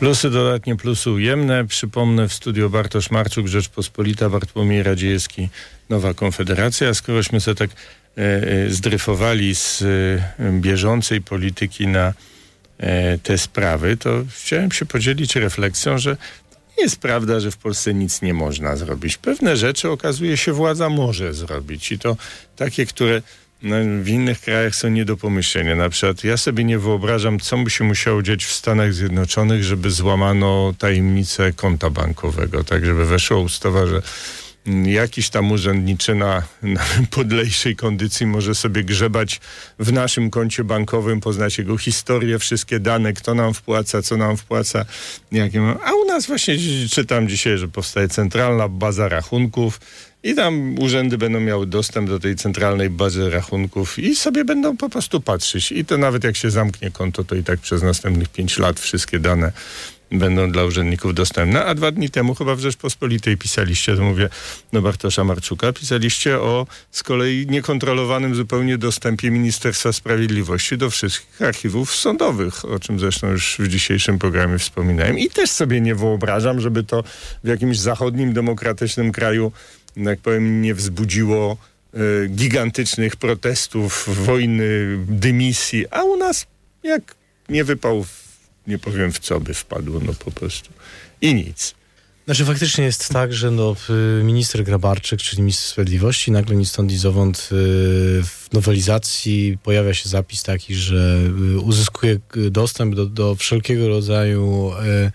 Plusy dodatnie, plusy ujemne. Przypomnę, w studiu Bartosz Marczuk, Rzeczpospolita, Bartłomiej Radziejewski, Nowa Konfederacja. Skorośmy sobie tak zdryfowali z bieżącej polityki na te sprawy, to chciałem się podzielić refleksją, że nie jest prawda, że w Polsce nic nie można zrobić. Pewne rzeczy, okazuje się, władza może zrobić i to takie, które w innych krajach są nie do pomyślenia. Na przykład ja sobie nie wyobrażam, co by się musiało dziać w Stanach Zjednoczonych, żeby złamano tajemnicę konta bankowego, tak żeby weszła ustawa, że jakiś tam urzędniczy na podlejszej kondycji może sobie grzebać w naszym koncie bankowym, poznać jego historię, wszystkie dane, kto nam wpłaca, co nam wpłaca. A u nas właśnie czytam dzisiaj, że powstaje centralna baza rachunków i tam urzędy będą miały dostęp do tej centralnej bazy rachunków i sobie będą po prostu patrzeć. I to nawet jak się zamknie konto, to i tak przez następnych 5 lat wszystkie dane będą dla urzędników dostępne. A 2 dni temu chyba w Rzeczpospolitej pisaliście, to mówię do Bartosza Marczuka, pisaliście o z kolei niekontrolowanym zupełnie dostępie Ministerstwa Sprawiedliwości do wszystkich archiwów sądowych, o czym zresztą już w dzisiejszym programie wspominałem. I też sobie nie wyobrażam, żeby to w jakimś zachodnim, demokratycznym kraju, jak powiem, nie wzbudziło gigantycznych protestów, wojny, dymisji, a u nas jak nie wypał nie powiem w co by wpadło, no po prostu. I nic. Znaczy faktycznie jest tak, że minister Grabarczyk, czyli minister sprawiedliwości, nagle ni stąd ni zowąd w nowelizacji pojawia się zapis taki, że uzyskuje dostęp do wszelkiego rodzaju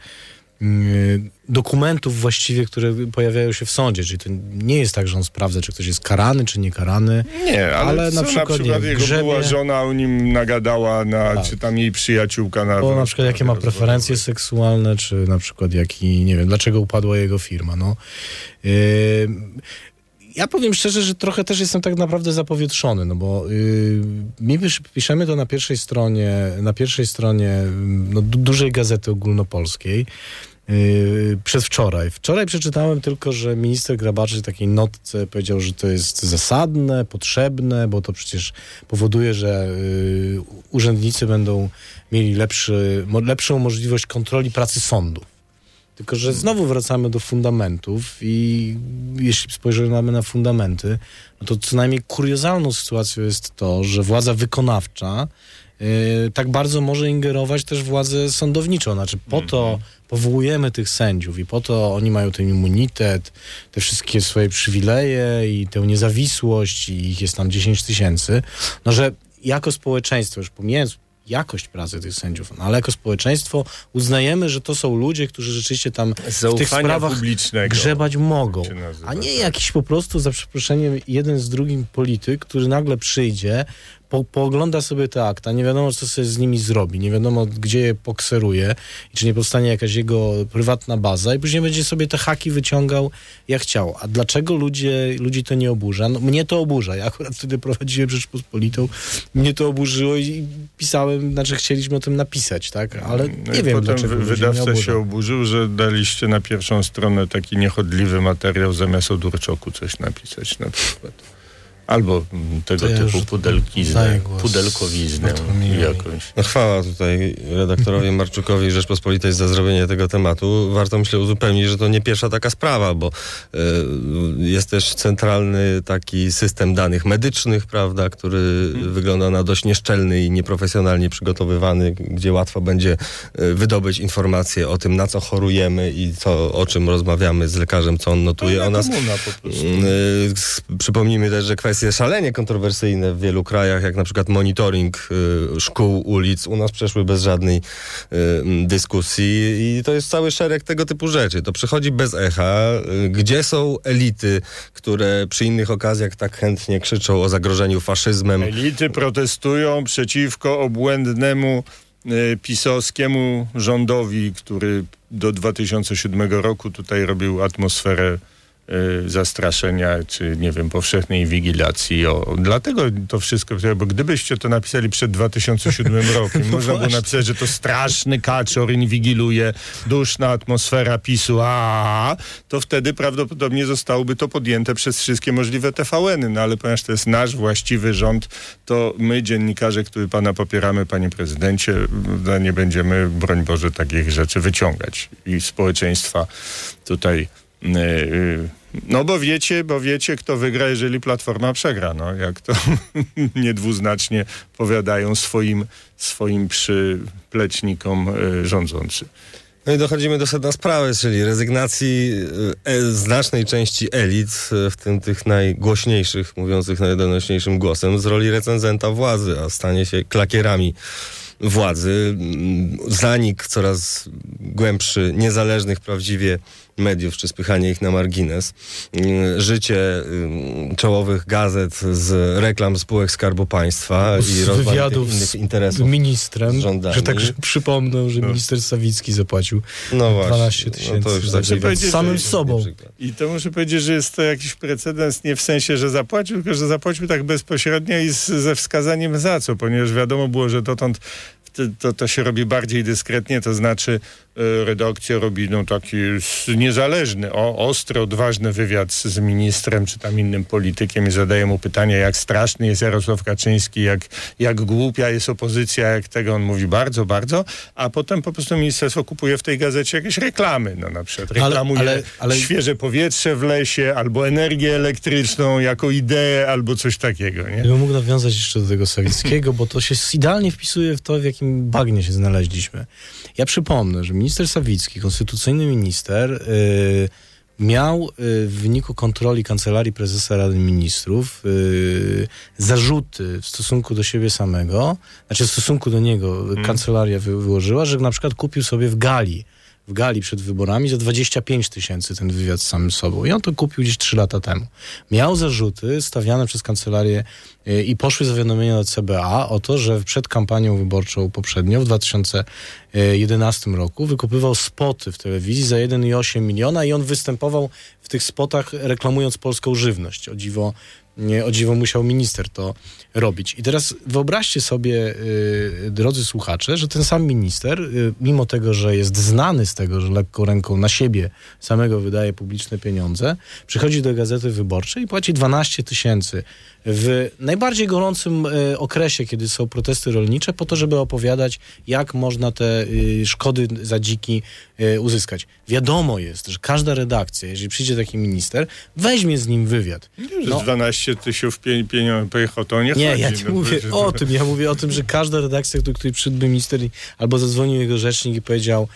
dokumentów właściwie, które pojawiają się w sądzie. Czyli to nie jest tak, że on sprawdza, czy ktoś jest karany, czy nie karany. Nie, ale na przykład jego była żona o nim nagadała, czy tam jej przyjaciółka. Na przykład jakie ma preferencje seksualne, czy na przykład nie wiem, dlaczego upadła jego firma. Ja powiem szczerze, że trochę też jestem tak naprawdę zapowietrzony, no bo my piszemy to na pierwszej stronie dużej gazety ogólnopolskiej. Przedwczoraj. Wczoraj przeczytałem tylko, że minister Grabarczyk w takiej notce powiedział, że to jest zasadne, potrzebne, bo to przecież powoduje, że urzędnicy będą mieli lepszą możliwość kontroli pracy sądu. Tylko że znowu wracamy do fundamentów i jeśli spojrzymy na fundamenty, no to co najmniej kuriozalną sytuacją jest to, że władza wykonawcza tak bardzo może ingerować też władzę sądowniczą. Znaczy po to powołujemy tych sędziów i po to oni mają ten immunitet, te wszystkie swoje przywileje i tę niezawisłość i ich jest tam 10 000, no że jako społeczeństwo, już pomijając jakość pracy tych sędziów, ale jako społeczeństwo uznajemy, że to są ludzie, którzy rzeczywiście tam w tych sprawach grzebać mogą, a nie jakiś po prostu, za przeproszeniem, jeden z drugim polityk, który nagle przyjdzie, poogląda sobie te akta, nie wiadomo, co sobie z nimi zrobi, nie wiadomo, gdzie je pokseruje i czy nie powstanie jakaś jego prywatna baza i później będzie sobie te haki wyciągał jak chciał. A dlaczego ludzi to nie oburza? No, mnie to oburza. Ja akurat wtedy prowadziłem Rzeczpospolitą, mnie to oburzyło i pisałem, chcieliśmy o tym napisać, tak? Ale nie wiem, dlaczego wydawca się oburzył, że daliście na pierwszą stronę taki niechodliwy materiał, zamiast o Durczoku coś napisać na przykład. Albo tego typu pudelkowiznę jakąś. No chwała tutaj redaktorowi Marczukowi Rzeczpospolitej za zrobienie tego tematu. Warto, myślę, uzupełnić, że to nie pierwsza taka sprawa, bo jest też centralny taki system danych medycznych, prawda, który wygląda na dość nieszczelny i nieprofesjonalnie przygotowywany, gdzie łatwo będzie wydobyć informacje o tym, na co chorujemy i o czym rozmawiamy z lekarzem, co on notuje o nas. Przypomnijmy też, że kwestie szalenie kontrowersyjne w wielu krajach, jak na przykład monitoring szkół, ulic, u nas przeszły bez żadnej dyskusji i to jest cały szereg tego typu rzeczy. To przychodzi bez echa. Gdzie są elity, które przy innych okazjach tak chętnie krzyczą o zagrożeniu faszyzmem? Elity protestują przeciwko obłędnemu pisowskiemu rządowi, który do 2007 roku tutaj robił atmosferę zastraszenia, czy nie wiem, powszechnej inwigilacji. Dlatego to wszystko, bo gdybyście to napisali przed 2007 rokiem, można było napisać, że to straszny kaczor inwigiluje, duszna atmosfera PiS-u, to wtedy prawdopodobnie zostałoby to podjęte przez wszystkie możliwe TVN-y, no ale ponieważ to jest nasz właściwy rząd, to my, dziennikarze, którzy pana popieramy, panie prezydencie, nie będziemy, broń Boże, takich rzeczy wyciągać i społeczeństwa tutaj no bo wiecie, kto wygra, jeżeli Platforma przegra, no jak to niedwuznacznie powiadają swoim przyplecznikom rządzący. No i dochodzimy do sedna sprawy, czyli rezygnacji znacznej części elit, w tym tych najgłośniejszych, mówiących najdonośniejszym głosem, z roli recenzenta władzy, a stanie się klakierami władzy. Zanik coraz głębszy, niezależnych prawdziwie mediów, czy spychanie ich na margines. Życie czołowych gazet z reklam spółek Skarbu Państwa i wywiadów innych interesów z ministrem, z rządami. że także przypomnę, że minister Sawicki zapłacił 12 000 z samym sobą. I to muszę powiedzieć, że jest to jakiś precedens nie w sensie, że zapłacił, tylko że zapłacił tak bezpośrednio i ze wskazaniem za co, ponieważ wiadomo było, że dotąd to się robi bardziej dyskretnie, to znaczy redakcja robi taki niezależny, ostry, odważny wywiad z ministrem czy tam innym politykiem i zadaje mu pytanie, jak straszny jest Jarosław Kaczyński, jak głupia jest opozycja, jak tego on mówi bardzo, bardzo, a potem po prostu ministerstwo kupuje w tej gazecie jakieś reklamy, no na przykład reklamuje świeże powietrze w lesie, albo energię elektryczną jako ideę, albo coś takiego, nie? Ja bym mógł nawiązać jeszcze do tego Sawickiego, bo to się idealnie wpisuje w to, w jakim bagnie się znaleźliśmy. Ja przypomnę, że minister Sawicki, konstytucyjny minister, miał w wyniku kontroli Kancelarii Prezesa Rady Ministrów zarzuty w stosunku do siebie samego, znaczy w stosunku do niego kancelaria wyłożyła, że na przykład kupił sobie w Gali przed wyborami za 25 000 ten wywiad z samym sobą. I on to kupił gdzieś 3 lata temu. Miał zarzuty stawiane przez kancelarię i poszły zawiadomienia do CBA o to, że przed kampanią wyborczą poprzednią w 2011 roku wykupywał spoty w telewizji za 1,8 miliona i on występował w tych spotach reklamując polską żywność. O dziwo musiał minister to robić. I teraz wyobraźcie sobie, drodzy słuchacze, że ten sam minister, mimo tego, że jest znany z tego, że lekką ręką na siebie samego wydaje publiczne pieniądze, przychodzi do Gazety Wyborczej i płaci 12 000 w najbardziej gorącym okresie, kiedy są protesty rolnicze, po to, żeby opowiadać, jak można te szkody za dziki uzyskać. Wiadomo jest, że każda redakcja, jeżeli przyjdzie taki minister, weźmie z nim wywiad. Nie, że 12 000 pieniądze pojechał, to nie chodzi. Nie, ja nie mówię o tym. Ja mówię o tym, że każda redakcja, do której przyszedł minister albo zadzwonił jego rzecznik i powiedział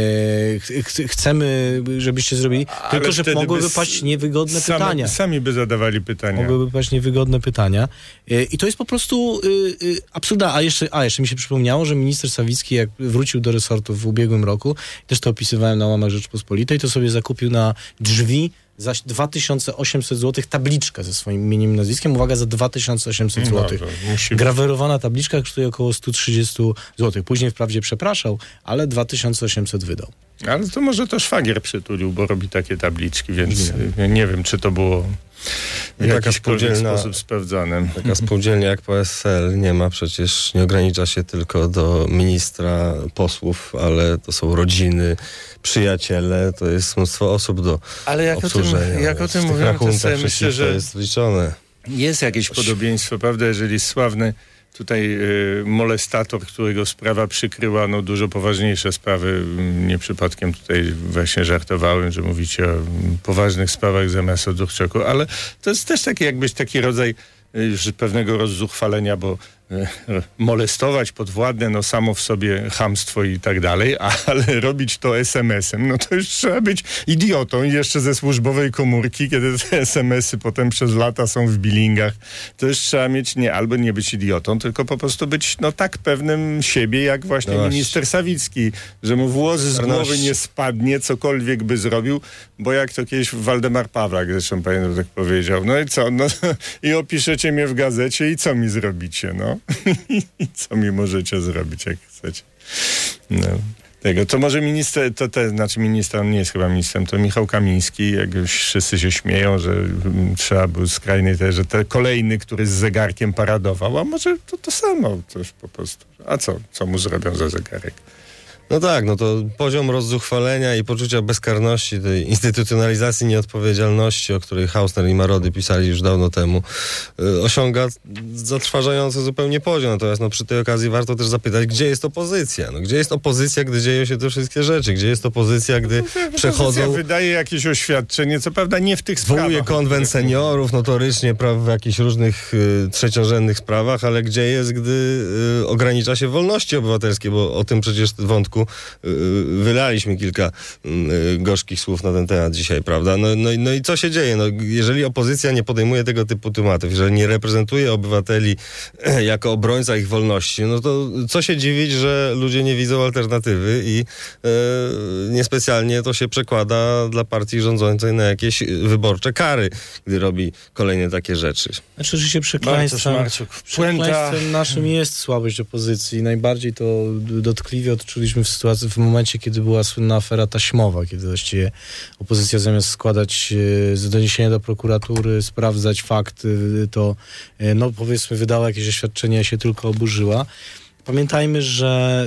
chcemy, żebyście zrobili, tylko że mogłyby paść niewygodne pytania. Sami by zadawali pytania. Mogłyby paść niewygodne pytania. I to jest po prostu absurda. A jeszcze mi się przypomniało, że minister Sawicki, jak wrócił do resortu w ubiegłym roku, też to opisywałem na łamach Rzeczpospolitej, to sobie zakupił na drzwi za 2800 zł tabliczkę ze swoim imieniem i nazwiskiem. Uwaga, za 2800 zł. Grawerowana tabliczka kosztuje około 130 zł. Później wprawdzie przepraszał, ale 2800 wydał. Ale to może to szwagier przytulił, bo robi takie tabliczki, więc nie wiem, czy to było w jakikolwiek sposób sprawdzane. Taka spółdzielnia jak PSL nie ogranicza się tylko do ministra, posłów, ale to są rodziny, przyjaciele, to jest mnóstwo osób do obsłużenia. Jak o tym mówiłem, to sobie myślę, że to jest liczone. Jest jakieś podobieństwo, prawda, jeżeli sławny tutaj molestator, którego sprawa przykryła dużo poważniejsze sprawy. Nie przypadkiem tutaj właśnie żartowałem, że mówicie o poważnych sprawach zamiast o Durczaku, ale to jest też taki rodzaj już pewnego rozzuchwalenia, bo molestować podwładne, samo w sobie chamstwo i tak dalej, ale robić to SMS-em, to już trzeba być idiotą i jeszcze ze służbowej komórki, kiedy te SMS-y potem przez lata są w billingach, to już trzeba mieć albo nie być idiotą, tylko po prostu być tak pewnym siebie, jak właśnie minister Sawicki, że mu włos z głowy nie spadnie, cokolwiek by zrobił, bo jak to kiedyś Waldemar Pawlak, zresztą pamiętam, tak powiedział, i co, i opiszecie mnie w gazecie i co mi zrobicie, I co mi możecie zrobić, jak chcecie. tego. To może minister, minister, on nie jest chyba ministrem, to Michał Kamiński, jak już wszyscy się śmieją, że trzeba był skrajny, że ten kolejny, który z zegarkiem paradował, a może to samo coś po prostu. A co mu zrobią za zegarek? No tak, no to poziom rozzuchwalenia i poczucia bezkarności, tej instytucjonalizacji nieodpowiedzialności, o której Hausner i Marody pisali już dawno temu, osiąga zatrważający zupełnie poziom. Natomiast przy tej okazji warto też zapytać, gdzie jest opozycja? Gdzie jest opozycja, gdy dzieją się te wszystkie rzeczy? Gdzie jest opozycja, gdy przechodzą... wydaje jakieś oświadczenie, co prawda nie w tych sprawach. Zwołuje konwent seniorów, notorycznie w jakichś różnych trzeciorzędnych sprawach, ale gdzie jest, gdy ogranicza się wolności obywatelskie, bo o tym przecież wątku wylaliśmy kilka gorzkich słów na ten temat dzisiaj, prawda? No i co się dzieje? Jeżeli opozycja nie podejmuje tego typu tematów, jeżeli nie reprezentuje obywateli jako obrońca ich wolności, no to co się dziwić, że ludzie nie widzą alternatywy i niespecjalnie to się przekłada dla partii rządzącej na jakieś wyborcze kary, gdy robi kolejne takie rzeczy. Znaczy, że się przekleństwem naszym jest słabość opozycji. Najbardziej to dotkliwie odczuliśmy w sytuacji, w momencie, kiedy była słynna afera taśmowa, kiedy właściwie opozycja zamiast składać doniesienia do prokuratury, sprawdzać fakty, to powiedzmy wydała jakieś oświadczenie, się tylko oburzyła. Pamiętajmy, że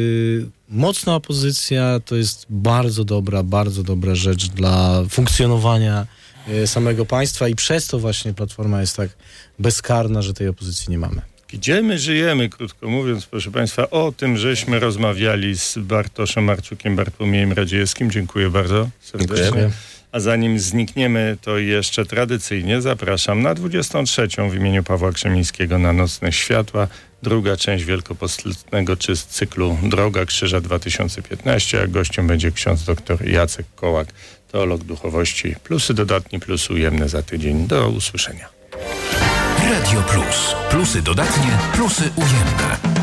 mocna opozycja to jest bardzo dobra rzecz dla funkcjonowania samego państwa i przez to właśnie Platforma jest tak bezkarna, że tej opozycji nie mamy. Gdzie my żyjemy, krótko mówiąc, proszę Państwa, o tym żeśmy rozmawiali z Bartoszem Marczukiem, Bartłomiejem Radziejewskim. Dziękuję bardzo serdecznie. Dziękuję. A zanim znikniemy, to jeszcze tradycyjnie zapraszam na 23. w imieniu Pawła Krzemińskiego na Nocne Światła. Druga część wielkopostnego cyklu Droga Krzyża 2015, a gościem będzie ksiądz dr Jacek Kołak, teolog duchowości. Plusy dodatnie, plusy ujemne za tydzień. Do usłyszenia. Radio Plus. Plusy dodatnie, plusy ujemne.